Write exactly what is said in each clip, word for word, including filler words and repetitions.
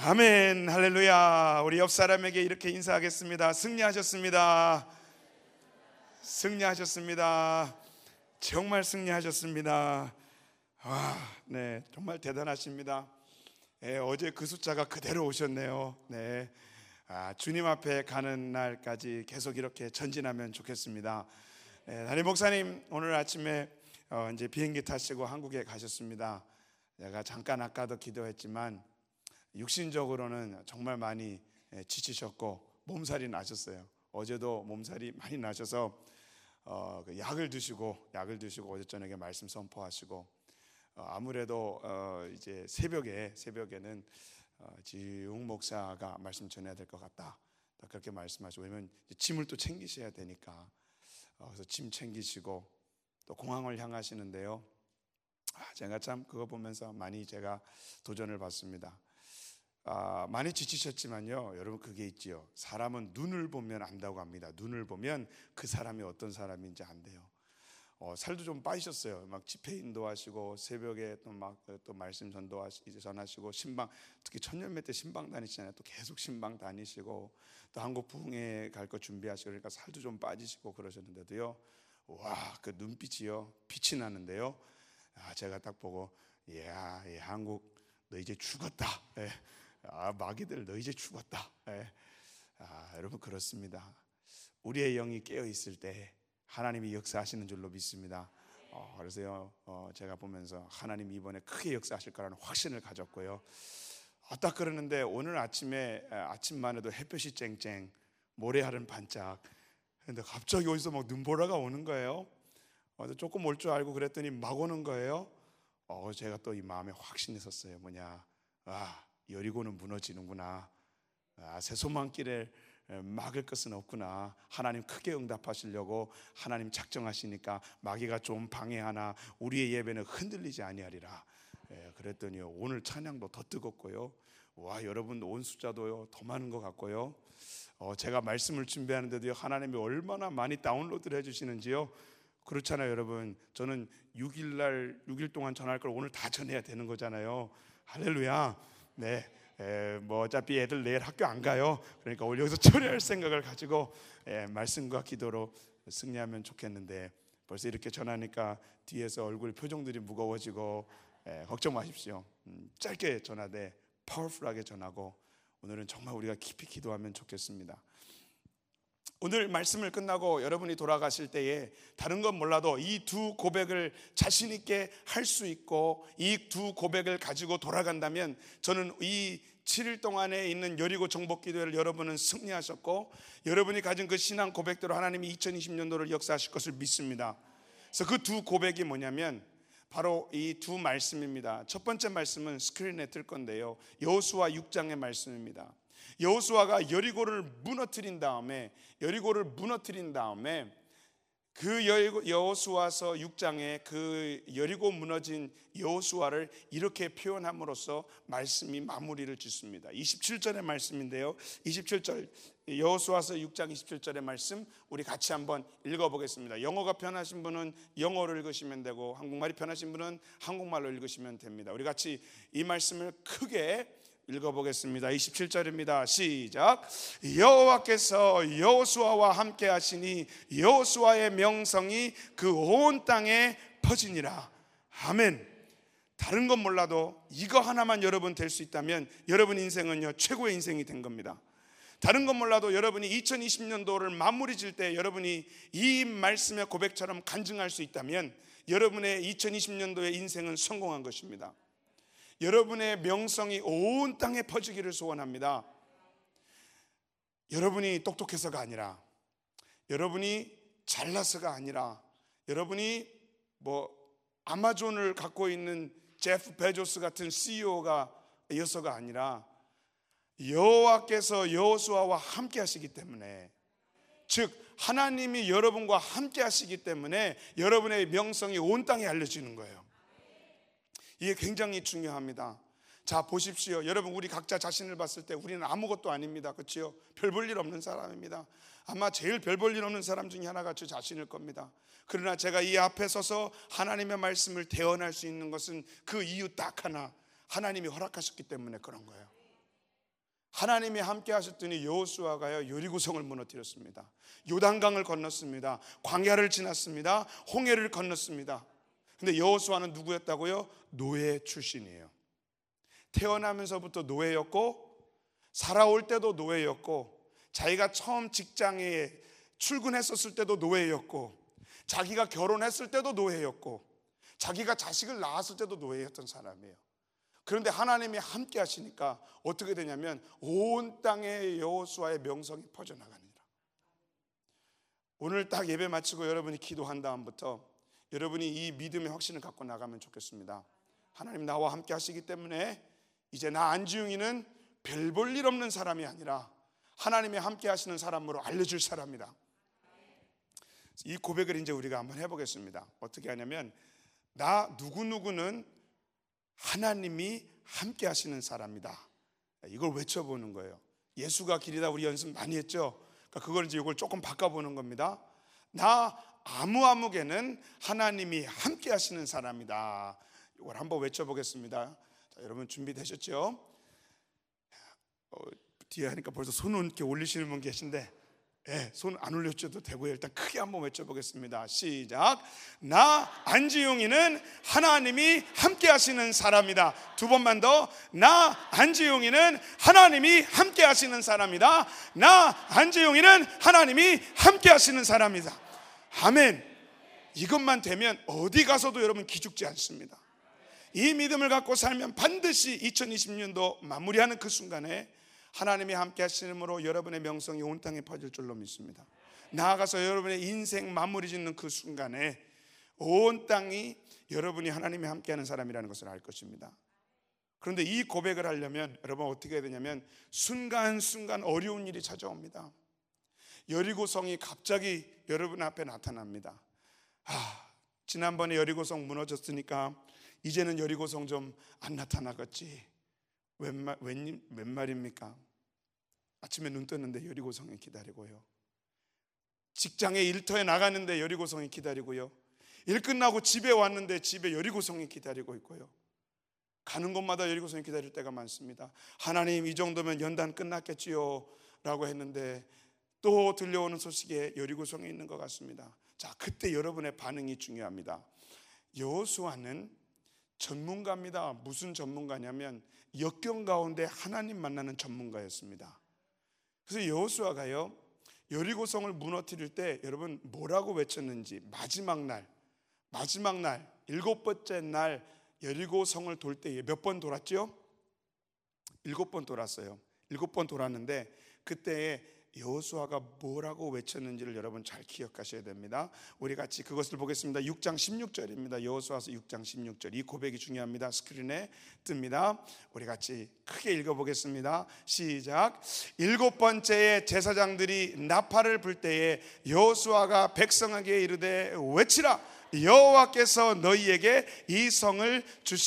아멘. 할렐루야. 우리 옆 사람에게 이렇게 인사하겠습니다. 승리하셨습니다. 승리하셨습니다. 정말 승리하셨습니다. 와, 네, 정말 대단하십니다. 네, 어제 그 숫자가 그대로 오셨네요. 네, 아, 주님 앞에 가는 날까지 계속 이렇게 전진하면 좋겠습니다. 네, 담임 목사님 오늘 아침에 어, 이제 비행기 타시고 한국에 가셨습니다. 제가 잠깐 아까도 기도했지만 육신적으로는 정말 많이 지치셨고 몸살이 나셨어요. 어제도 몸살이 많이 나셔서 어, 그 약을 드시고 약을 드시고 어제 저녁에 말씀 선포하시고 어, 아무래도 어, 이제 새벽에 새벽에는 어, 지웅 목사가 말씀 전해야 될 것 같다. 그렇게 말씀하시고 왜냐면 짐을 또 챙기셔야 되니까 어, 그래서 짐 챙기시고 또 공항을 향하시는데요. 아, 제가 참 그거 보면서 많이 제가 도전을 받습니다. 아, 많이 지치셨지만요, 여러분 그게 있지요. 사람은 눈을 보면 안다고 합니다. 눈을 보면 그 사람이 어떤 사람인지 안돼요. 어, 살도 좀 빠지셨어요. 막 집회 인도하시고 새벽에 또 막 또 말씀 전도하시 전하시고 신방, 특히 천년매 때 신방 다니시잖아요. 또 계속 신방 다니시고 또 한국 부흥회 갈 거 준비하시고 그러니까 살도 좀 빠지시고 그러셨는데도요. 와, 그 눈빛이요, 빛이 나는데요. 아, 제가 딱 보고 야, 이 한국 너 이제 죽었다. 예. 아, 마귀들 너 이제 죽었다. 예. 아, 여러분 그렇습니다. 우리의 영이 깨어 있을 때 하나님이 역사하시는 줄로 믿습니다. 어, 그래서요, 어, 제가 보면서 하나님이 이번에 크게 역사하실 거라는 확신을 가졌고요. 아, 딱 그러는데 오늘 아침에 아침만 해도 햇볕이 쨍쨍, 모래알은 반짝. 근데 갑자기 어디서 막 눈보라가 오는 거예요. 어, 조금 올 줄 알고 그랬더니 막 오는 거예요. 어, 제가 또 이 마음에 확신이 섰어요. 뭐냐? 아, 여리고는 무너지는구나. 아, 새소망길에 막을 것은 없구나. 하나님 크게 응답하시려고 하나님 작정하시니까 마귀가 좀 방해하나 우리의 예배는 흔들리지 아니하리라. 예, 그랬더니요, 오늘 찬양도 더 뜨겁고요. 와, 여러분 온 숫자도요 더 많은 것 같고요. 어, 제가 말씀을 준비하는데도요 하나님이 얼마나 많이 다운로드를 해주시는지요. 그렇잖아요, 여러분. 저는 육 일 날 육 일 동안 전할 걸 오늘 다 전해야 되는 거잖아요. 할렐루야. 네, 에, 뭐 어차피 애들 내일 학교 안 가요. 그러니까 오늘 여기서 처리할 생각을 가지고 에, 말씀과 기도로 승리하면 좋겠는데 벌써 이렇게 전하니까 뒤에서 얼굴 표정들이 무거워지고 에, 걱정 마십시오. 음, 짧게 전하되 파워풀하게 전하고 오늘은 정말 우리가 깊이 기도하면 좋겠습니다. 오늘 말씀을 끝나고 여러분이 돌아가실 때에 다른 건 몰라도 이 두 고백을 자신 있게 할 수 있고 이 두 고백을 가지고 돌아간다면 저는 이 칠 일 동안에 있는 여리고 정복기도회를 여러분은 승리하셨고 여러분이 가진 그 신앙 고백대로 하나님이 이천이십 년도를 역사하실 것을 믿습니다. 그래서 그 두 고백이 뭐냐면 바로 이 두 말씀입니다. 첫 번째 말씀은 스크린에 뜰 건데요, 여호수아 육 장의 말씀입니다. 여호수아가 여리고를 무너뜨린 다음에 여리고를 무너뜨린 다음에 그 여호수아서 육 장에 그 여리고 무너진 여호수아를 이렇게 표현함으로써 말씀이 마무리를 짓습니다. 이십칠 절의 말씀인데요, 이십칠 절 여호수아서 육 장 이십칠 절의 말씀 우리 같이 한번 읽어보겠습니다. 영어가 편하신 분은 영어로 읽으시면 되고 한국말이 편하신 분은 한국말로 읽으시면 됩니다. 우리 같이 이 말씀을 크게 읽어보겠습니다. 이십칠 절입니다. 시작. 여호와께서 여호수아와 함께 하시니 여호수아의 명성이 그 온 땅에 퍼지니라. 아멘. 다른 건 몰라도 이거 하나만 여러분 될 수 있다면 여러분 인생은요 최고의 인생이 된 겁니다. 다른 건 몰라도 여러분이 이천이십 년도를 마무리 질 때 여러분이 이 말씀의 고백처럼 간증할 수 있다면 여러분의 이천이십 년도의 인생은 성공한 것입니다. 여러분의 명성이 온 땅에 퍼지기를 소원합니다. 여러분이 똑똑해서가 아니라, 여러분이 잘나서가 아니라, 여러분이 뭐 아마존을 갖고 있는 제프 베조스 같은 씨이오가 이어서가 아니라 여호와께서 여호수아와 함께 하시기 때문에, 즉 하나님이 여러분과 함께 하시기 때문에 여러분의 명성이 온 땅에 알려지는 거예요. 이게 굉장히 중요합니다. 자, 보십시오. 여러분, 우리 각자 자신을 봤을 때 우리는 아무것도 아닙니다. 그렇죠? 별 볼 일 없는 사람입니다. 아마 제일 별 볼 일 없는 사람 중에 하나가 저 자신일 겁니다. 그러나 제가 이 앞에 서서 하나님의 말씀을 대언할 수 있는 것은 그 이유 딱 하나, 하나님이 허락하셨기 때문에 그런 거예요. 하나님이 함께 하셨더니 여호수아가요 여리고성을 무너뜨렸습니다. 요단강을 건넜습니다. 광야를 지났습니다. 홍해를 건넜습니다. 근데 여호수아는 누구였다고요? 노예 출신이에요. 태어나면서부터 노예였고, 살아올 때도 노예였고, 자기가 처음 직장에 출근했었을 때도 노예였고, 자기가 결혼했을 때도 노예였고, 자기가 자식을 낳았을 때도 노예였던 사람이에요. 그런데 하나님이 함께 하시니까 어떻게 되냐면 온 땅에 여호수아의 명성이 퍼져나가니라. 오늘 딱 예배 마치고 여러분이 기도한 다음부터 여러분이 이 믿음의 확신을 갖고 나가면 좋겠습니다. 하나님 나와 함께 하시기 때문에 이제 나 안지웅이는 별 볼 일 없는 사람이 아니라 하나님이 함께 하시는 사람으로 알려줄 사람이다. 이 고백을 이제 우리가 한번 해보겠습니다. 어떻게 하냐면, 나 누구누구는 하나님이 함께 하시는 사람이다. 이걸 외쳐보는 거예요. 예수가 길이다 우리 연습 많이 했죠. 그러니까 그걸 이제 이걸 조금 바꿔보는 겁니다. 나 아무아무개는 하나님이 함께 하시는 사람이다. 이걸 한번 외쳐보겠습니다. 자, 여러분 준비되셨죠? 어, 뒤에 하니까 벌써 손을 이렇게 올리시는 분 계신데, 예, 손 안 올려줘도 되고요. 일단 크게 한번 외쳐보겠습니다. 시작. 나 안지용이는 하나님이 함께 하시는 사람이다. 두 번만 더. 나 안지용이는 하나님이 함께 하시는 사람이다. 나 안지용이는 하나님이 함께 하시는 사람이다. 아멘. 이것만 되면 어디 가서도 여러분 기죽지 않습니다. 이 믿음을 갖고 살면 반드시 이천이십 년도 마무리하는 그 순간에 하나님이 함께 하시므로 여러분의 명성이 온 땅에 퍼질 줄로 믿습니다. 나아가서 여러분의 인생 마무리 짓는 그 순간에 온 땅이 여러분이 하나님이 함께하는 사람이라는 것을 알 것입니다. 그런데 이 고백을 하려면 여러분 어떻게 해야 되냐면, 순간순간 어려운 일이 찾아옵니다. 여리고성이 갑자기 여러분 앞에 나타납니다. 아, 지난번에 여리고성 무너졌으니까 이제는 여리고성 좀 안 나타나겠지. 웬, 말, 웬, 웬 말입니까? 아침에 눈 떴는데 여리고성이 기다리고요. 직장에 일터에 나가는데 여리고성이 기다리고요. 일 끝나고 집에 왔는데 집에 여리고성이 기다리고 있고요. 가는 곳마다 여리고성이 기다릴 때가 많습니다. 하나님, 이 정도면 연단 끝났겠지요 라고 했는데 또 들려오는 소식에 여리고성에 있는 것 같습니다. 자, 그때 여러분의 반응이 중요합니다. 여호수아는 전문가입니다. 무슨 전문가냐면 역경 가운데 하나님 만나는 전문가였습니다. 그래서 여호수아가요 여리고성을 무너뜨릴 때 여러분 뭐라고 외쳤는지, 마지막 날 마지막 날 일곱 번째 날 여리고성을 돌 때에 몇 번 돌았죠? 일곱 번 돌았어요. 일곱 번 돌았는데 그때에 여호수아가 뭐라고 외쳤는지를 여러분 잘 기억하셔야 됩니다. 우리 같이 그것을 보겠습니다. 육 장 십육 절입니다. 여호수아서 육 장 십육 절. 이 고백이 중요합니다. 스크린에 뜹니다. 우리 같이 크게 읽어보겠습니다. 시작. 일곱 번째에 제사장들이 나팔을 불 때에 여호수아가 백성에게 이르되 외치라, 여호와께서 너희에게 이 성을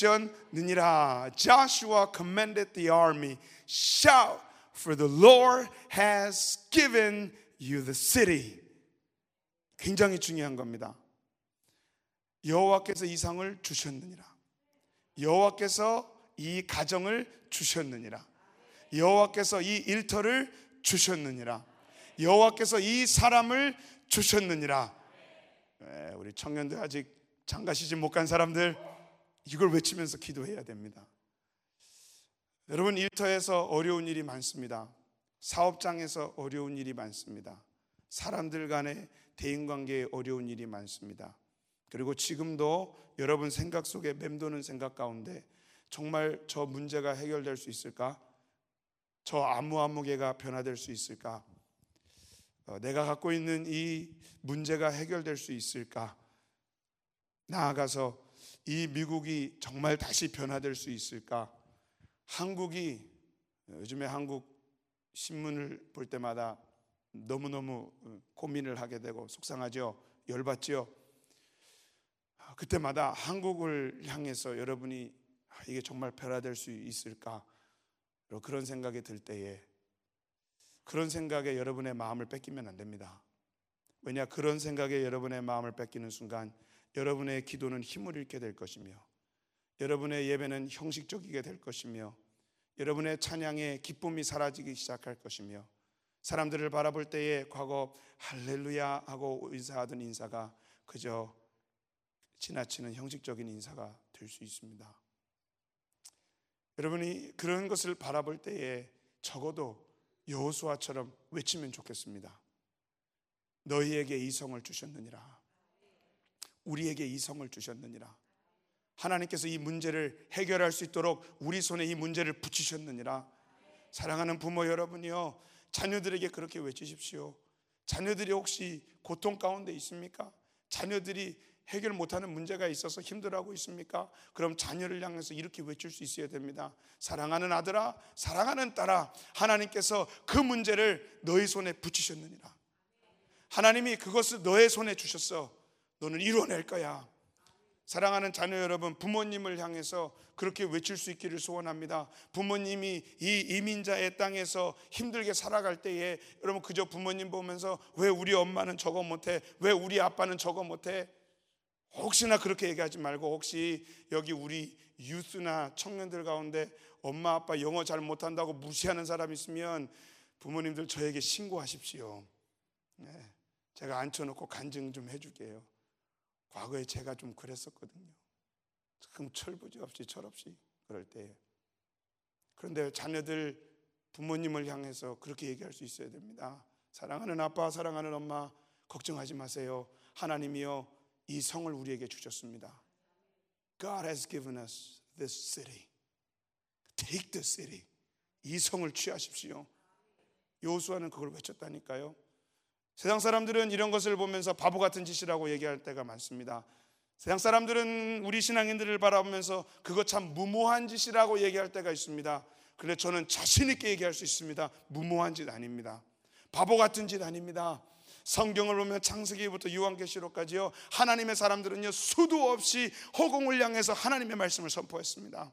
주셨느니라. Joshua commanded the army, shout, for the Lord has given you the city. 굉장히 중요한 겁니다. 여호와께서 이 성을 주셨느니라. 여호와께서 이 가정을 주셨느니라. 여호와께서 이 일터를 주셨느니라. 여호와께서 이 사람을 주셨느니라. 네, 우리 청년들 아직 장가시집 못 간 사람들 이걸 외치면서 기도해야 됩니다. 여러분, 일터에서 어려운 일이 많습니다. 사업장에서 어려운 일이 많습니다. 사람들 간의 대인관계에 어려운 일이 많습니다. 그리고 지금도 여러분 생각 속에 맴도는 생각 가운데 정말 저 문제가 해결될 수 있을까? 저 아무아무개가 변화될 수 있을까? 어, 내가 갖고 있는 이 문제가 해결될 수 있을까? 나아가서 이 미국이 정말 다시 변화될 수 있을까? 한국이, 요즘에 한국 신문을 볼 때마다 너무너무 고민을 하게 되고 속상하죠. 열받죠. 그때마다 한국을 향해서 여러분이 이게 정말 변화될 수 있을까? 그런 생각이 들 때에, 그런 생각에 여러분의 마음을 뺏기면 안 됩니다. 왜냐, 그런 생각에 여러분의 마음을 뺏기는 순간 여러분의 기도는 힘을 잃게 될 것이며, 여러분의 예배는 형식적이게 될 것이며, 여러분의 찬양의 기쁨이 사라지기 시작할 것이며, 사람들을 바라볼 때에 과거 할렐루야 하고 인사하던 인사가 그저 지나치는 형식적인 인사가 될 수 있습니다. 여러분이 그런 것을 바라볼 때에 적어도 여호수아처럼 외치면 좋겠습니다. 너희에게 이 성을 주셨느니라. 우리에게 이 성을 주셨느니라. 하나님께서 이 문제를 해결할 수 있도록 우리 손에 이 문제를 붙이셨느니라. 사랑하는 부모 여러분이요, 자녀들에게 그렇게 외치십시오. 자녀들이 혹시 고통 가운데 있습니까? 자녀들이 해결 못하는 문제가 있어서 힘들어하고 있습니까? 그럼 자녀를 향해서 이렇게 외칠 수 있어야 됩니다. 사랑하는 아들아, 사랑하는 딸아, 하나님께서 그 문제를 너희 손에 붙이셨느니라. 하나님이 그것을 너의 손에 주셨어. 너는 이뤄낼 거야. 사랑하는 자녀 여러분, 부모님을 향해서 그렇게 외칠 수 있기를 소원합니다. 부모님이 이 이민자의 땅에서 힘들게 살아갈 때에 여러분 그저 부모님 보면서 왜 우리 엄마는 저거 못해? 왜 우리 아빠는 저거 못해? 혹시나 그렇게 얘기하지 말고, 혹시 여기 우리 유스나 청년들 가운데 엄마 아빠 영어 잘 못한다고 무시하는 사람 있으면 부모님들 저에게 신고하십시오. 네, 제가 앉혀놓고 간증 좀 해줄게요. 과거에 제가 좀 그랬었거든요. 참 철부지 없이 철없이 그럴 때. 그런데 자녀들 부모님을 향해서 그렇게 얘기할 수 있어야 됩니다. 사랑하는 아빠, 사랑하는 엄마, 걱정하지 마세요. 하나님이요 이 성을 우리에게 주셨습니다. God has given us this city. Take the city. 이 성을 취하십시오. 여호수아는 그걸 외쳤다니까요. 세상 사람들은 이런 것을 보면서 바보 같은 짓이라고 얘기할 때가 많습니다. 세상 사람들은 우리 신앙인들을 바라보면서 그거 참 무모한 짓이라고 얘기할 때가 있습니다. 그런데 저는 자신 있게 얘기할 수 있습니다. 무모한 짓 아닙니다. 바보 같은 짓 아닙니다. 성경을 보면 창세기부터 요한계시록까지요, 하나님의 사람들은요 수도 없이 허공을 향해서 하나님의 말씀을 선포했습니다.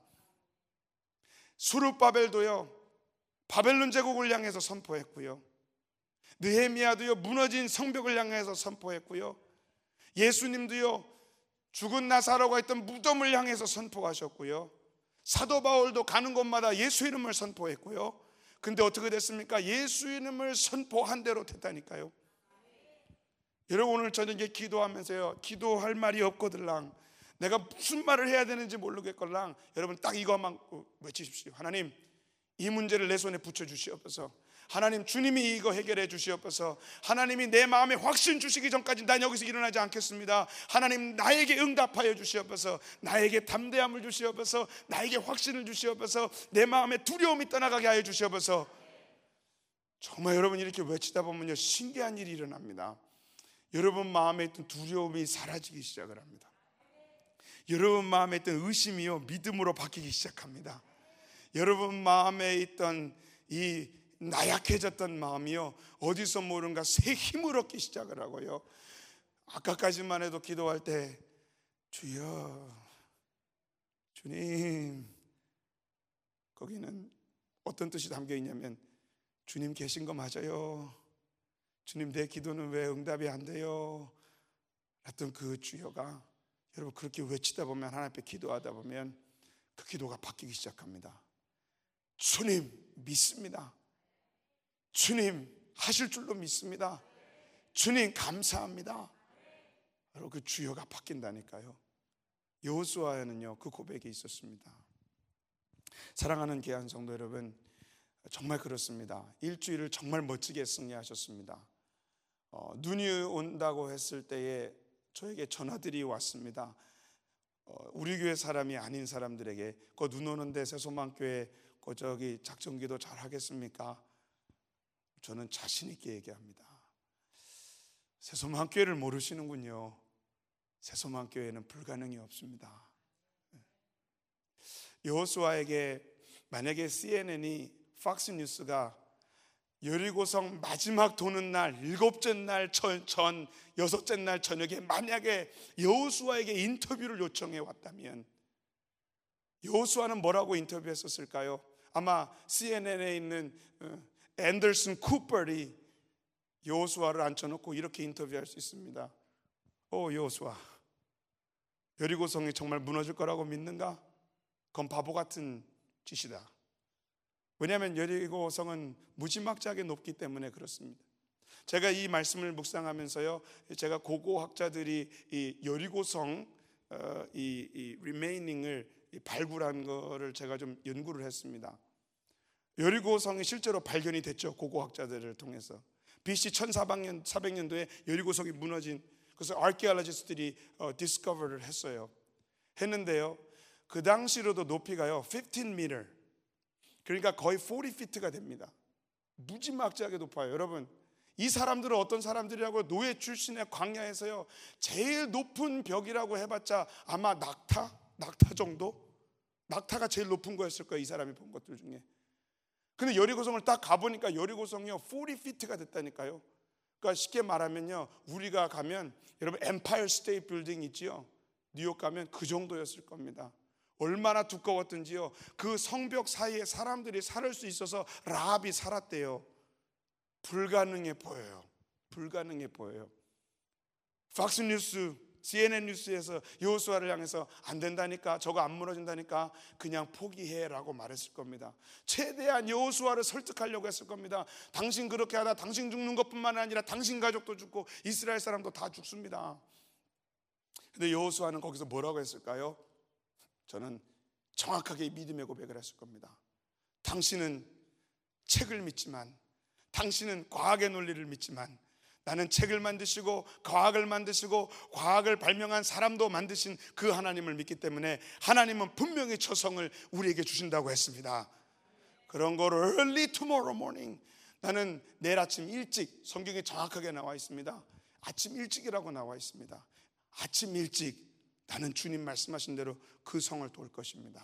수룹바벨도요 바벨론 제국을 향해서 선포했고요, 느헤미야도요 무너진 성벽을 향해서 선포했고요, 예수님도요 죽은 나사로가 있던 무덤을 향해서 선포하셨고요, 사도 바울도 가는 곳마다 예수 이름을 선포했고요. 근데 어떻게 됐습니까? 예수 이름을 선포한 대로 됐다니까요. 여러분 오늘 저녁에 기도하면서요, 기도할 말이 없거들랑, 내가 무슨 말을 해야 되는지 모르겠걸랑, 여러분 딱 이것만 외치십시오. 하나님 이 문제를 내 손에 붙여주시옵소서. 하나님 주님이 이거 해결해 주시옵소서. 하나님이 내 마음에 확신 주시기 전까지 난 여기서 일어나지 않겠습니다. 하나님 나에게 응답하여 주시옵소서. 나에게 담대함을 주시옵소서. 나에게 확신을 주시옵소서. 내 마음에 두려움이 떠나가게 하여 주시옵소서. 정말 여러분 이렇게 외치다 보면요 신기한 일이 일어납니다. 여러분 마음에 있던 두려움이 사라지기 시작을 합니다. 여러분 마음에 있던 의심이요 믿음으로 바뀌기 시작합니다. 여러분 마음에 있던 이 나약해졌던 마음이요 어디서 모르는가 새 힘을 얻기 시작을 하고요, 아까까지만 해도 기도할 때 주여 주님, 거기는 어떤 뜻이 담겨 있냐면 주님 계신 거 맞아요, 주님 내 기도는 왜 응답이 안 돼요? 했던 그 주여가 여러분 그렇게 외치다 보면, 하나님 앞에 기도하다 보면 그 기도가 바뀌기 시작합니다. 주님 믿습니다. 주님 하실 줄로 믿습니다. 주님 감사합니다. 여러분 그 주여가 바뀐다니까요. 여호수아에는요 그 고백이 있었습니다. 사랑하는 귀한 성도 여러분, 정말 그렇습니다. 일주일을 정말 멋지게 승리하셨습니다. 어, 눈이 온다고 했을 때에 저에게 전화들이 왔습니다. 어, 우리 교회 사람이 아닌 사람들에게 그 눈 오는데 새소망교회 그 저기 작전기도 잘 하겠습니까? 저는 자신 있게 얘기합니다. 새소망교회를 모르시는군요. 새소망교회는 불가능이 없습니다. 여호수아에게 만약에 씨엔엔이 팍스뉴스가 여리고성 마지막 도는 날 일곱째 날 전, 전 여섯째 날 저녁에 만약에 여호수아에게 인터뷰를 요청해 왔다면 여호수아는 뭐라고 인터뷰했었을까요? 아마 씨엔엔에 있는 앤더슨 쿠퍼이 여호수아를 앉혀놓고 이렇게 인터뷰할 수 있습니다. 오 여호수아, 여리고성이 정말 무너질 거라고 믿는가? 그건 바보 같은 짓이다. 왜냐하면 여리고성은 무지막지하게 높기 때문에 그렇습니다. 제가 이 말씀을 묵상하면서요, 제가 고고학자들이 이 여리고성 어, 이, 이 리메이닝을 발굴한 거를 제가 좀 연구를 했습니다. 여리고성이 실제로 발견이 됐죠. 고고학자들을 통해서 비씨 천사백 년도에 여리고성이 무너진, 그래서 아키올로지스트들이 어, 디스커버를 했어요. 했는데요, 그 당시로도 높이가요 십오 미터, 그러니까 거의 사십 피트가 됩니다. 무지막지하게 높아요. 여러분, 이 사람들은 어떤 사람들이라고? 노예 출신의 광야에서요 제일 높은 벽이라고 해봤자 아마 낙타? 낙타 정도? 낙타가 제일 높은 거였을 거예요, 이 사람이 본 것들 중에. 근데 여리고성을 딱 가보니까 여리고성이요 사십 피트가 됐다니까요. 그러니까 쉽게 말하면요, 우리가 가면 여러분 엠파이어 스테이트 빌딩 있지요, 뉴욕 가면 그 정도였을 겁니다. 얼마나 두꺼웠던지요, 그 성벽 사이에 사람들이 살 수 있어서 라합이 살았대요. 불가능해 보여요. 불가능해 보여요. 팍스뉴스, 씨엔엔 뉴스에서 여호수아를 향해서 안 된다니까, 저거 안 무너진다니까, 그냥 포기해라고 말했을 겁니다. 최대한 여호수아를 설득하려고 했을 겁니다. 당신 그렇게 하다 당신 죽는 것뿐만 아니라 당신 가족도 죽고 이스라엘 사람도 다 죽습니다. 근데 여호수아는 거기서 뭐라고 했을까요? 저는 정확하게 믿음의 고백을 했을 겁니다. 당신은 책을 믿지만, 당신은 과학의 논리를 믿지만, 나는 책을 만드시고 과학을 만드시고 과학을 발명한 사람도 만드신 그 하나님을 믿기 때문에 하나님은 분명히 초성을 우리에게 주신다고 했습니다. 그런 거를 early tomorrow morning, 나는 내일 아침 일찍, 성경에 정확하게 나와 있습니다. 아침 일찍이라고 나와 있습니다. 아침 일찍 나는 주님 말씀하신 대로 그 성을 돌 것입니다.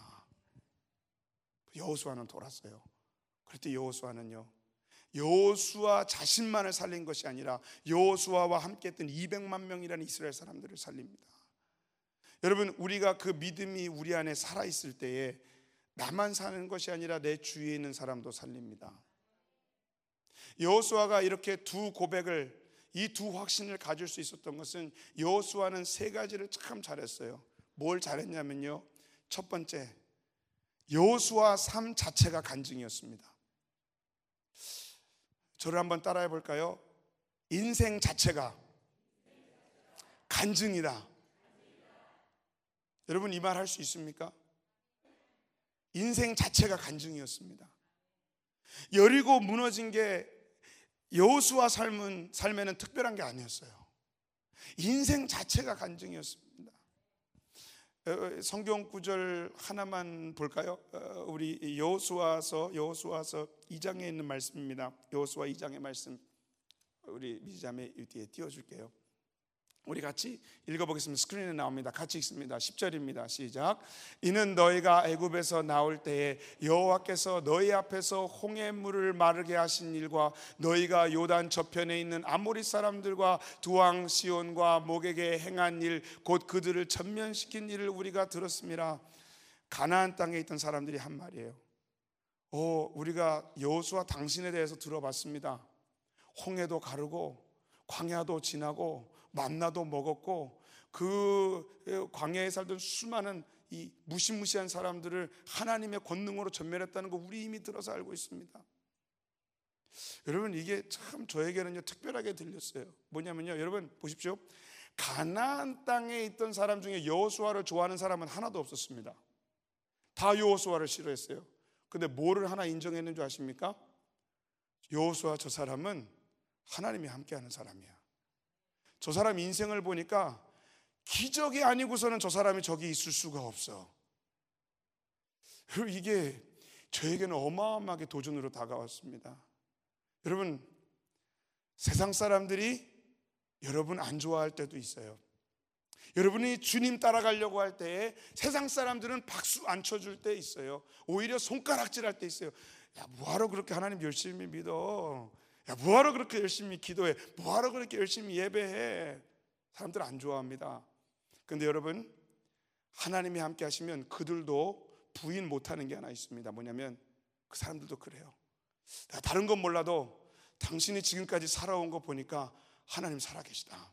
여호수아는 돌았어요. 그럴 때 여호수아는요, 여호수아 자신만을 살린 것이 아니라 여호수아와 함께 했던 이백만 명이라는 이스라엘 사람들을 살립니다. 여러분, 우리가 그 믿음이 우리 안에 살아있을 때에 나만 사는 것이 아니라 내 주위에 있는 사람도 살립니다. 여호수아가 이렇게 두 고백을, 이 두 확신을 가질 수 있었던 것은 여호수아는 세 가지를 참 잘했어요. 뭘 잘했냐면요, 첫 번째, 여호수아 삶 자체가 간증이었습니다. 저를 한번 따라해 볼까요? 인생 자체가 간증이다. 여러분, 이 말 할 수 있습니까? 인생 자체가 간증이었습니다. 여리고 무너진 게 여호수아 삶은, 삶에는 특별한 게 아니었어요. 인생 자체가 간증이었습니다. 성경 구절 하나만 볼까요? 우리 여호수아서 여호수아서 이 장에 있는 말씀입니다. 여호수아 이 장의 말씀, 우리 미자매 뒤에 띄워줄게요. 우리 같이 읽어보겠습니다. 스크린에 나옵니다. 같이 읽습니다. 십 절입니다. 시작. 이는 너희가 애굽에서 나올 때에 여호와께서 너희 앞에서 홍해 물을 마르게 하신 일과 너희가 요단 저편에 있는 아모리 사람들과 두왕 시온과 목에게 행한 일, 곧 그들을 전면시킨 일을 우리가 들었습니다. 가나안 땅에 있던 사람들이 한 말이에요. 오, 우리가 여호수아 당신에 대해서 들어봤습니다. 홍해도 가르고 광야도 지나고 만나도 먹었고 그 광야에 살던 수많은 이 무시무시한 사람들을 하나님의 권능으로 전멸했다는 거 우리 이미 들어서 알고 있습니다. 여러분, 이게 참 저에게는요 특별하게 들렸어요. 뭐냐면요, 여러분 보십시오. 가나안 땅에 있던 사람 중에 여호수아를 좋아하는 사람은 하나도 없었습니다. 다 여호수아를 싫어했어요. 근데 뭐를 하나 인정했는 줄 아십니까? 여호수아 저 사람은 하나님이 함께하는 사람이야. 저 사람 인생을 보니까 기적이 아니고서는 저 사람이 저기 있을 수가 없어. 이게 저에게는 어마어마하게 도전으로 다가왔습니다. 여러분, 세상 사람들이 여러분 안 좋아할 때도 있어요. 여러분이 주님 따라가려고 할 때에 세상 사람들은 박수 안 쳐줄 때 있어요. 오히려 손가락질할 때 있어요. 야, 뭐하러 그렇게 하나님 열심히 믿어? 야, 뭐하러 그렇게 열심히 기도해? 뭐하러 그렇게 열심히 예배해? 사람들 안 좋아합니다. 그런데 여러분, 하나님이 함께 하시면 그들도 부인 못하는 게 하나 있습니다. 뭐냐면 그 사람들도 그래요. 다른 건 몰라도 당신이 지금까지 살아온 거 보니까 하나님 살아계시다.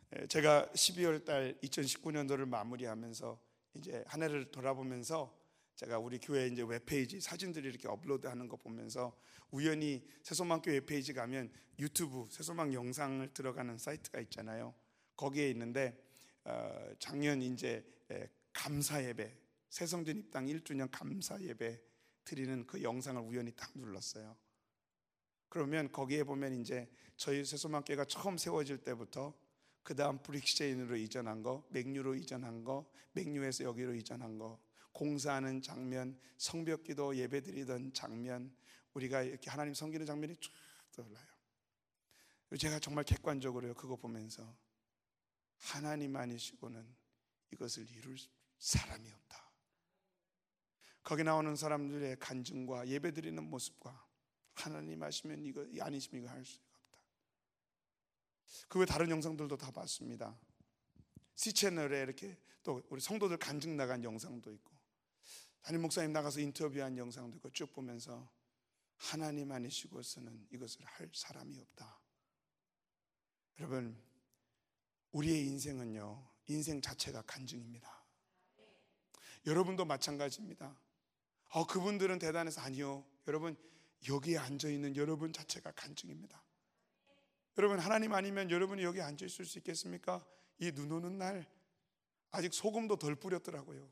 제가 십이월 달 이천십구 년도를 마무리하면서 이제 한 해를 돌아보면서 제가 우리 교회 이제 웹페이지 사진들이 이렇게 업로드하는 거 보면서 우연히 새소망교 웹페이지 가면 유튜브 새소망 영상을 들어가는 사이트가 있잖아요. 거기에 있는데 어, 작년 이제 감사 예배, 새성전 입당 일 주년 감사 예배 드리는 그 영상을 우연히 딱 눌렀어요. 그러면 거기에 보면 이제 저희 새소망교회가 처음 세워질 때부터 그 다음 브릭스체인으로 이전한 거, 맥류로 이전한 거, 맥류에서 여기로 이전한 거, 공사하는 장면, 성벽기도 예배드리던 장면, 우리가 이렇게 하나님 섬기는 장면이 쫙 떠올라요. 제가 정말 객관적으로 그거 보면서 하나님 아니시고는 이것을 이룰 사람이 없다. 거기 나오는 사람들의 간증과 예배드리는 모습과 하나님 하시면 이거 아니시면 이거 할 수가 없다. 그 외 다른 영상들도 다 봤습니다. C채널에 이렇게 또 우리 성도들 간증 나간 영상도 있고, 담임 목사님 나가서 인터뷰한 영상도 있고, 쭉 보면서 하나님 아니시고서는 이것을 할 사람이 없다. 여러분, 우리의 인생은요, 인생 자체가 간증입니다. 여러분도 마찬가지입니다. 어, 그분들은 대단해서. 아니요, 여러분, 여기에 앉아있는 여러분 자체가 간증입니다. 여러분, 하나님 아니면 여러분이 여기 앉아있을 수 있겠습니까? 이 눈 오는 날 아직 소금도 덜 뿌렸더라고요.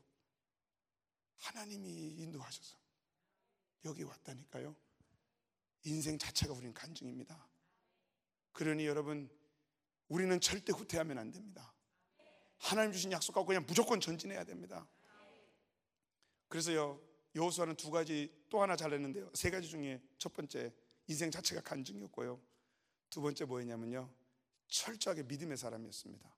하나님이 인도하셔서 여기 왔다니까요. 인생 자체가 우리는 간증입니다. 그러니 여러분, 우리는 절대 후퇴하면 안 됩니다. 하나님 주신 약속하고 그냥 무조건 전진해야 됩니다. 그래서요, 여호수아는 두 가지 또 하나 잘했는데요, 세 가지 중에 첫 번째 인생 자체가 간증이었고요, 두 번째 뭐였냐면요, 철저하게 믿음의 사람이었습니다.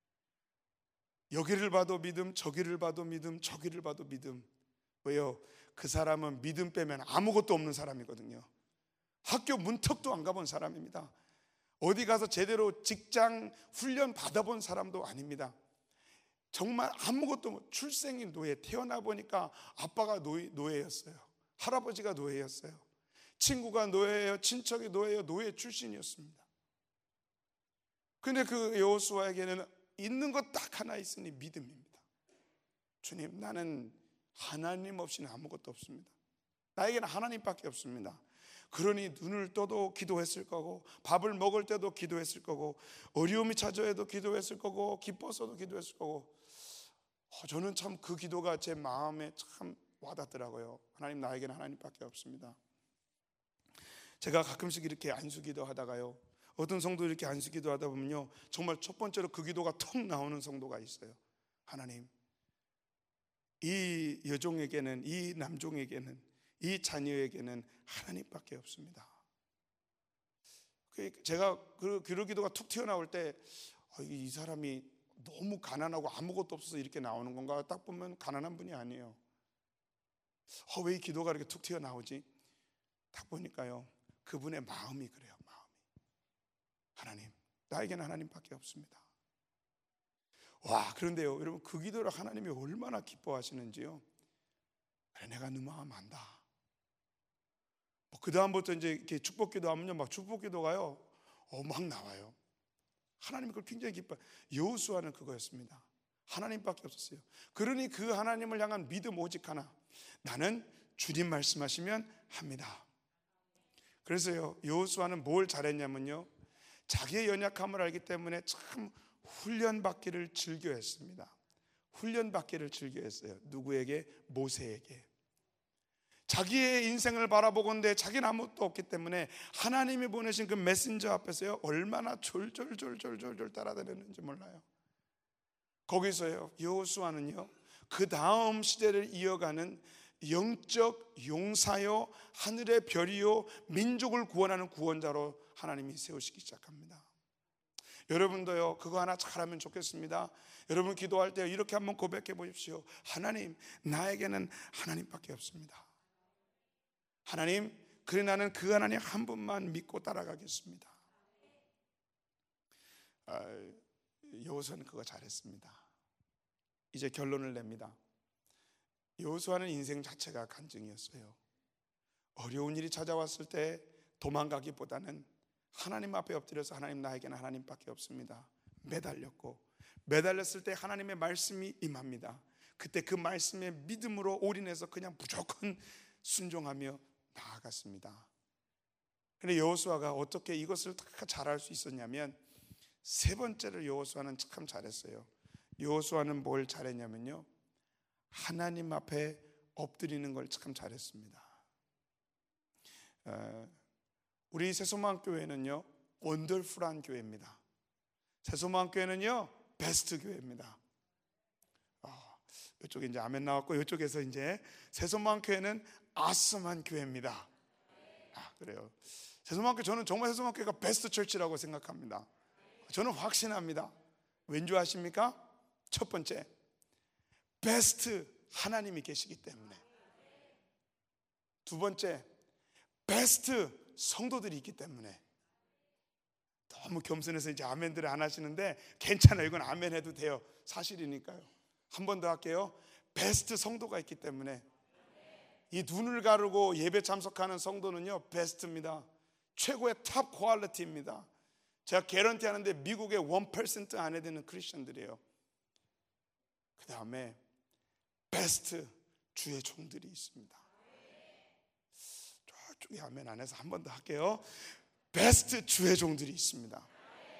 여기를 봐도 믿음, 저기를 봐도 믿음, 저기를 봐도 믿음. 왜요? 그 사람은 믿음 빼면 아무것도 없는 사람이거든요. 학교 문턱도 안 가본 사람입니다. 어디 가서 제대로 직장 훈련 받아본 사람도 아닙니다. 정말 아무것도, 출생인 노예, 태어나 보니까 아빠가 노예, 노예였어요. 할아버지가 노예였어요. 친구가 노예예요. 친척이 노예예요. 노예 출신이었습니다. 근데 그 여호수아에게는 있는 것 딱 하나 있으니 믿음입니다. 주님, 나는 하나님 없이는 아무것도 없습니다. 나에게는 하나님밖에 없습니다. 그러니 눈을 떠도 기도했을 거고, 밥을 먹을 때도 기도했을 거고, 어려움이 찾아와도 기도했을 거고, 기뻐서도 기도했을 거고. 어, 저는 참 그 기도가 제 마음에 참 와닿더라고요. 하나님, 나에게는 하나님밖에 없습니다. 제가 가끔씩 이렇게 안수기도 하다가요, 어떤 성도 이렇게 안수기도 하다 보면요, 정말 첫 번째로 그 기도가 톡 나오는 성도가 있어요. 하나님, 이 여종에게는, 이 남종에게는, 이 자녀에게는 하나님밖에 없습니다. 제가 그 기도가 툭 튀어나올 때, 이 사람이 너무 가난하고 아무것도 없어서 이렇게 나오는 건가? 딱 보면 가난한 분이 아니에요. 어, 왜 이 기도가 이렇게 툭 튀어나오지? 딱 보니까요, 그분의 마음이 그래요. 마음이, 하나님, 나에게는 하나님밖에 없습니다. 와, 그런데요, 여러분, 그 기도를 하나님이 얼마나 기뻐하시는지요. 그래, 내가 네 마음 안다. 뭐 그 다음부터 이제 이렇게 축복기도 하면요, 막 축복기도가요, 어, 막 나와요. 하나님이 그걸 굉장히 기뻐. 여호수아는 그거였습니다. 하나님밖에 없었어요. 그러니 그 하나님을 향한 믿음 오직 하나, 나는 주님 말씀하시면 합니다. 그래서요, 여호수아는 뭘 잘했냐면요, 자기의 연약함을 알기 때문에 참 훈련받기를 즐겨했습니다. 훈련받기를 즐겨했어요. 누구에게? 모세에게. 자기의 인생을 바라보건대 자기는 아무것도 없기 때문에 하나님이 보내신 그 메신저 앞에서요, 얼마나 졸졸졸졸졸졸 따라다녔는지 몰라요. 거기서요, 여호수아는요, 그 다음 시대를 이어가는 영적 용사요, 하늘의 별이요, 민족을 구원하는 구원자로 하나님이 세우시기 시작합니다. 여러분도요, 그거 하나 잘하면 좋겠습니다. 여러분 기도할 때 이렇게 한번 고백해 보십시오. 하나님, 나에게는 하나님밖에 없습니다. 하나님, 그래 나는 그 하나님 한 분만 믿고 따라가겠습니다. 아, 여호수아는 그거 잘했습니다. 이제 결론을 냅니다. 여호수아는 인생 자체가 간증이었어요. 어려운 일이 찾아왔을 때 도망가기보다는 하나님 앞에 엎드려서 하나님, 나에게는 하나님밖에 없습니다. 매달렸고, 매달렸을 때 하나님의 말씀이 임합니다. 그때 그 말씀에 믿음으로 올인해서 그냥 무조건 순종하며 나아갔습니다. 그런데 여호수아가 어떻게 이것을 다 잘할 수 있었냐면 세 번째를 여호수아는 참 잘했어요. 여호수아는 뭘 잘했냐면요, 하나님 앞에 엎드리는 걸 참 잘했습니다. 어, 우리 새소망 교회는요 원더풀한 교회입니다. 새소망 교회는요 베스트 교회입니다. 어, 이쪽에 이제 아멘 나왔고, 이쪽에서 이제 새소망 교회는 아썸한 교회입니다. 아, 그래요. 새소망 교회, 저는 정말 새소망 교회가 베스트 철치라고 생각합니다. 저는 확신합니다. 왠지 아십니까? 첫 번째, 베스트 하나님이 계시기 때문에. 두 번째, 베스트 성도들이 있기 때문에. 너무 겸손해서 이제 아멘들을 안 하시는데 괜찮아요. 이건 아멘 해도 돼요. 사실이니까요. 한 번 더 할게요. 베스트 성도가 있기 때문에. 이 눈을 가르고 예배 참석하는 성도는요 베스트입니다. 최고의 탑 퀄리티입니다. 제가 개런티 하는데 미국의 일 퍼센트 안에 드는 크리스천들이에요. 그 다음에 베스트 주의 종들이 있습니다. 저쪽에 아멘 안 해서 한 번 더 할게요. 베스트 주의 종들이 있습니다.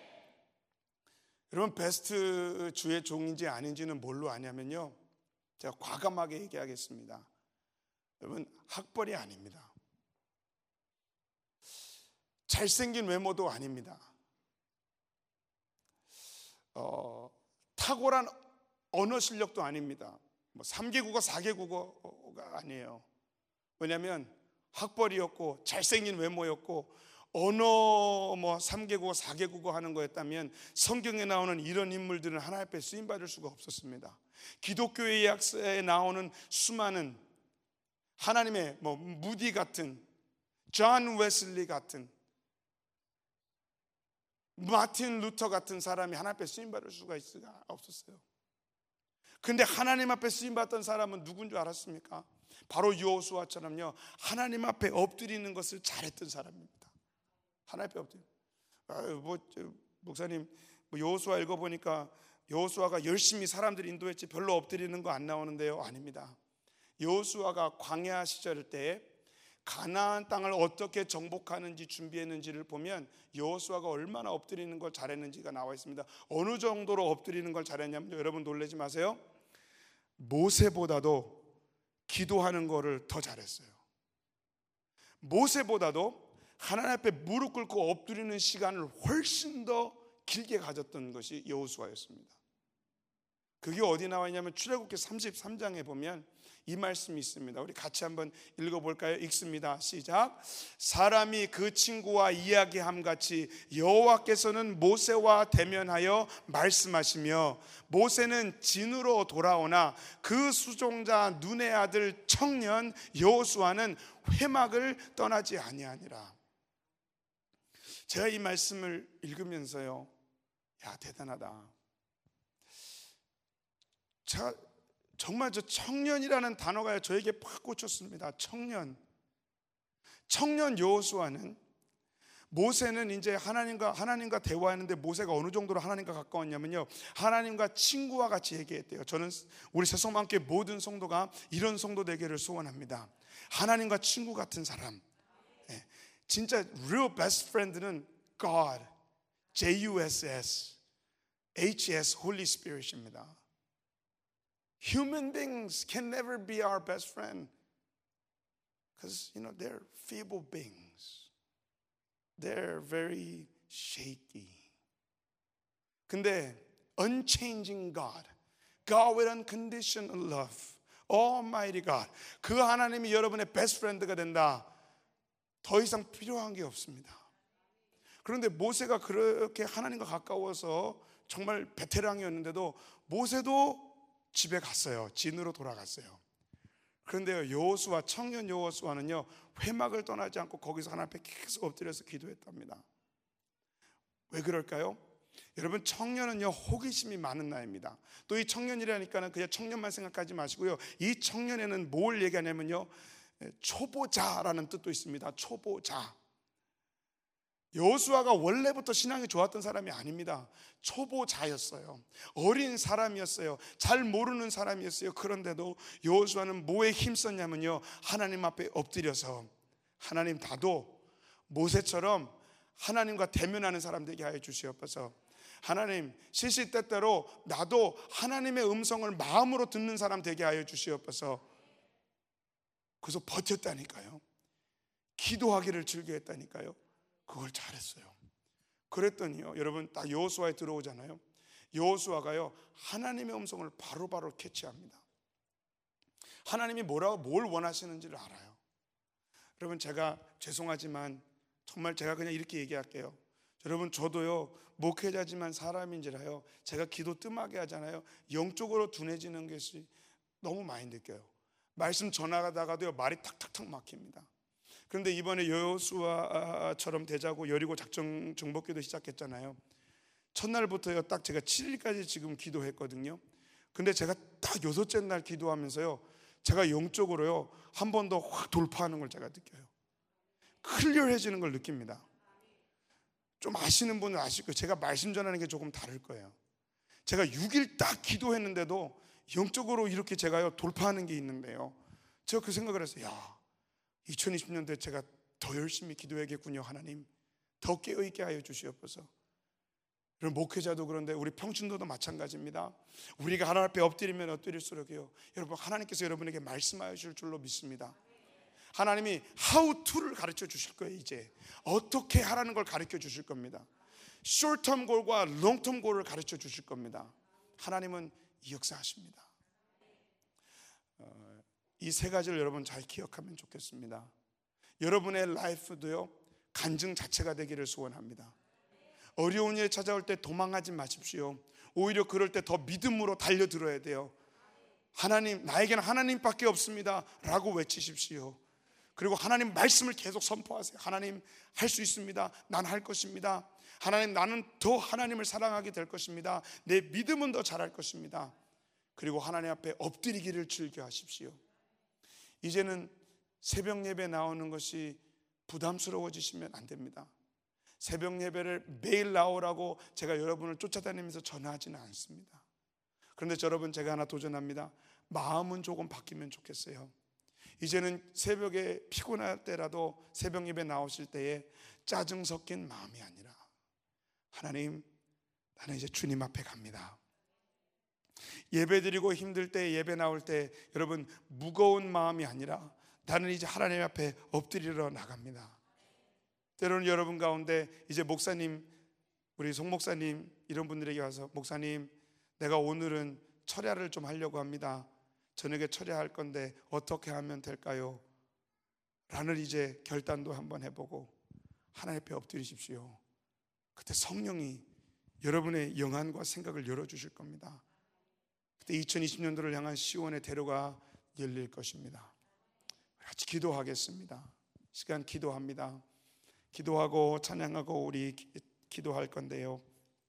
여러분, 베스트 주의 종인지 아닌지는 뭘로 아냐면요, 제가 과감하게 얘기하겠습니다. 여러분, 학벌이 아닙니다. 잘생긴 외모도 아닙니다. 어, 탁월한 언어 실력도 아닙니다. 뭐 삼 개 국어, 사 개 국어가 아니에요. 왜냐하면 학벌이었고 잘생긴 외모였고 언어 뭐 삼 개 국어, 사 개 국어 하는 거였다면 성경에 나오는 이런 인물들은 하나님 앞에 쓰임 받을 수가 없었습니다. 기독교의 역사에 나오는 수많은 하나님의 뭐 무디 같은, 존 웨슬리 같은, 마틴 루터 같은 사람이 하나님 앞에 쓰임 받을 수가 없었어요. 근데 하나님 앞에 쓰임 받던 사람은 누군 줄 알았습니까? 바로 여호수아처럼요 하나님 앞에 엎드리는 것을 잘했던 사람입니다. 하나님 앞에 엎드리. 아유, 뭐 목사님 뭐 여호수아 읽어보니까 여호수아가 열심히 사람들 인도했지 별로 엎드리는 거 안 나오는데요. 아닙니다. 여호수아가 광야 시절 때 가나안 땅을 어떻게 정복하는지 준비했는지를 보면 여호수아가 얼마나 엎드리는 걸 잘했는지가 나와 있습니다. 어느 정도로 엎드리는 걸 잘했냐면, 여러분 놀라지 마세요, 모세보다도 기도하는 거를 더 잘했어요. 모세보다도 하나님 앞에 무릎 꿇고 엎드리는 시간을 훨씬 더 길게 가졌던 것이 여호수아였습니다. 그게 어디 나와 있냐면 출애굽기 삼십삼 장에 보면 이 말씀이 있습니다. 우리 같이 한번 읽어볼까요? 읽습니다. 시작. 사람이 그 친구와 이야기함 같이 여호와께서는 모세와 대면하여 말씀하시며 모세는 진으로 돌아오나 그 수종자 눈의 아들 청년 여호수아는 회막을 떠나지 아니하니라. 제가 이 말씀을 읽으면서요, 야 대단하다. 자, 정말 저 청년이라는 단어가 저에게 팍 꽂혔습니다. 청년. 청년 여호수아는, 모세는 이제 하나님과 하나님과 대화하는데 모세가 어느 정도로 하나님과 가까웠냐면요, 하나님과 친구와 같이 얘기했대요. 저는 우리 새소망교회 모든 성도가 이런 성도 되기를 소원합니다. 하나님과 친구 같은 사람. 네. 진짜 real best friend는 God, J U S S, H S, Holy Spirit입니다. Human beings can never be our best friend because you know they're feeble beings. They're very shaky. 근데 unchanging God, God with unconditional love, Almighty God, 그 하나님이 여러분의 best friend가 된다. 더 이상 필요한 게 없습니다. 그런데 모세가 그렇게 하나님과 가까워서 정말 베테랑이었는데도 모세도 집에 갔어요. 진으로 돌아갔어요. 그런데요, 여호수아, 청년 여호수아는요 회막을 떠나지 않고 거기서 하나님 앞에 계속 엎드려서 기도했답니다. 왜 그럴까요? 여러분, 청년은요 호기심이 많은 나이입니다. 또 이 청년이라니까는 그냥 청년만 생각하지 마시고요, 이 청년에는 뭘 얘기하냐면요 초보자라는 뜻도 있습니다. 초보자. 여호수아가 원래부터 신앙이 좋았던 사람이 아닙니다. 초보자였어요. 어린 사람이었어요. 잘 모르는 사람이었어요. 그런데도 여호수아는 뭐에 힘썼냐면요, 하나님 앞에 엎드려서 하나님, 나도 모세처럼 하나님과 대면하는 사람 되게 하여 주시옵소서. 하나님, 시시때때로 나도 하나님의 음성을 마음으로 듣는 사람 되게 하여 주시옵소서. 그래서 버텼다니까요. 기도하기를 즐겨했다니까요. 그걸 잘했어요. 그랬더니요, 여러분, 딱 여호수아에 들어오잖아요. 여호수아가요, 하나님의 음성을 바로바로 캐치합니다. 하나님이 뭐라고 뭘 원하시는지를 알아요. 여러분, 제가 죄송하지만 정말 제가 그냥 이렇게 얘기할게요. 여러분, 저도요, 목회자지만 사람인지라요, 제가 기도 뜸하게 하잖아요. 영적으로 둔해지는 것이 너무 많이 느껴요. 말씀 전하다가도요, 말이 탁탁탁 막힙니다. 그런데 이번에 여호수아처럼 되자고 여리고 작전 정복기도 시작했잖아요. 첫날부터요, 딱 제가 칠 일까지 지금 기도했거든요. 근데 제가 딱 여섯째 날 기도하면서요, 제가 영적으로요, 한 번 더 확 돌파하는 걸 제가 느껴요. 클리어해지는 걸 느낍니다. 좀 아시는 분은 아실 거예요. 제가 말씀 전하는 게 조금 다를 거예요. 제가 육 일 딱 기도했는데도 영적으로 이렇게 제가요, 돌파하는 게 있는데요, 제가 그 생각을 했어요. 야, 이천이십 년도에 제가 더 열심히 기도해야겠군요. 하나님, 더 깨어있게 하여 주시옵소서. 여러분, 목회자도 그런데 우리 평신도도 마찬가지입니다. 우리가 하나님 앞에 엎드리면 엎드릴수록요, 여러분, 하나님께서 여러분에게 말씀하여 주실 줄로 믿습니다. 하나님이 how to를 가르쳐 주실 거예요. 이제 어떻게 하라는 걸 가르쳐 주실 겁니다. short term goal과 long term goal을 가르쳐 주실 겁니다. 하나님은 이 역사하십니다. 어, 이 세 가지를 여러분 잘 기억하면 좋겠습니다. 여러분의 라이프도요, 간증 자체가 되기를 소원합니다. 어려운 일 찾아올 때 도망하지 마십시오. 오히려 그럴 때 더 믿음으로 달려들어야 돼요. 하나님, 나에게는 하나님밖에 없습니다 라고 외치십시오. 그리고 하나님 말씀을 계속 선포하세요. 하나님, 할 수 있습니다. 난 할 것입니다. 하나님, 나는 더 하나님을 사랑하게 될 것입니다. 내 믿음은 더 잘할 것입니다. 그리고 하나님 앞에 엎드리기를 즐겨하십시오. 이제는 새벽 예배 나오는 것이 부담스러워지시면 안 됩니다. 새벽 예배를 매일 나오라고 제가 여러분을 쫓아다니면서 전화하지는 않습니다. 그런데 여러분, 제가 하나 도전합니다. 마음은 조금 바뀌면 좋겠어요. 이제는 새벽에 피곤할 때라도 새벽 예배 나오실 때에 짜증 섞인 마음이 아니라, 하나님, 나는 이제 주님 앞에 갑니다. 예배 드리고 힘들 때, 예배 나올 때 여러분, 무거운 마음이 아니라 나는 이제 하나님 앞에 엎드리러 나갑니다. 때로는 여러분 가운데 이제 목사님, 우리 송 목사님 이런 분들에게 와서, 목사님, 내가 오늘은 철야를 좀 하려고 합니다. 저녁에 철야할 건데 어떻게 하면 될까요? 라는 이제 결단도 한번 해보고 하나님 앞에 엎드리십시오. 그때 성령이 여러분의 영안과 생각을 열어주실 겁니다. 그때 이천이십 년도를 향한 시온의 대로가 열릴 것입니다. 같이 기도하겠습니다. 시간 기도합니다. 기도하고 찬양하고 우리 기도할 건데요,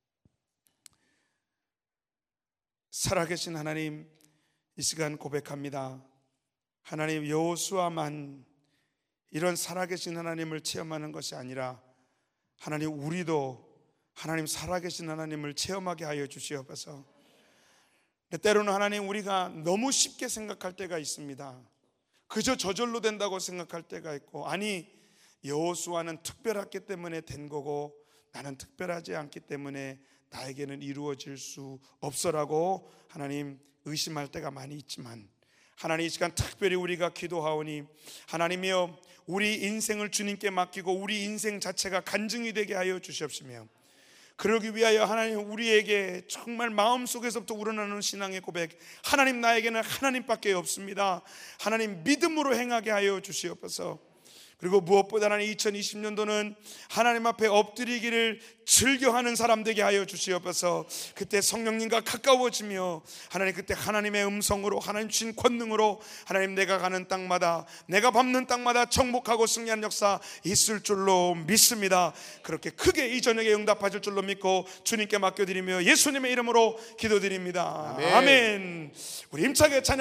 살아계신 하나님, 이 시간 고백합니다. 하나님, 여호수아만 이런 살아계신 하나님을 체험하는 것이 아니라 하나님, 우리도 하나님 살아계신 하나님을 체험하게 하여 주시옵소서. 때로는 하나님, 우리가 너무 쉽게 생각할 때가 있습니다. 그저 저절로 된다고 생각할 때가 있고, 아니, 여호수아는 특별했기 때문에 된 거고 나는 특별하지 않기 때문에 나에게는 이루어질 수 없어라고 하나님 의심할 때가 많이 있지만, 하나님, 이 시간 특별히 우리가 기도하오니 하나님이여, 우리 인생을 주님께 맡기고 우리 인생 자체가 간증이 되게 하여 주시옵시며, 그러기 위하여 하나님, 우리에게 정말 마음속에서부터 우러나는 신앙의 고백, 하나님, 나에게는 하나님밖에 없습니다. 하나님, 믿음으로 행하게 하여 주시옵소서. 그리고 무엇보다 하나님, 이천이십 년도는 하나님 앞에 엎드리기를 즐겨하는 사람 되게 하여 주시옵소서. 그때 성령님과 가까워지며 하나님, 그때 하나님의 음성으로, 하나님 주신 권능으로 하나님, 내가 가는 땅마다, 내가 밟는 땅마다 정복하고 승리하는 역사 있을 줄로 믿습니다. 그렇게 크게 이 저녁에 응답하실 줄로 믿고 주님께 맡겨드리며 예수님의 이름으로 기도드립니다. 아멘. 아멘. 우리 힘차게 찬양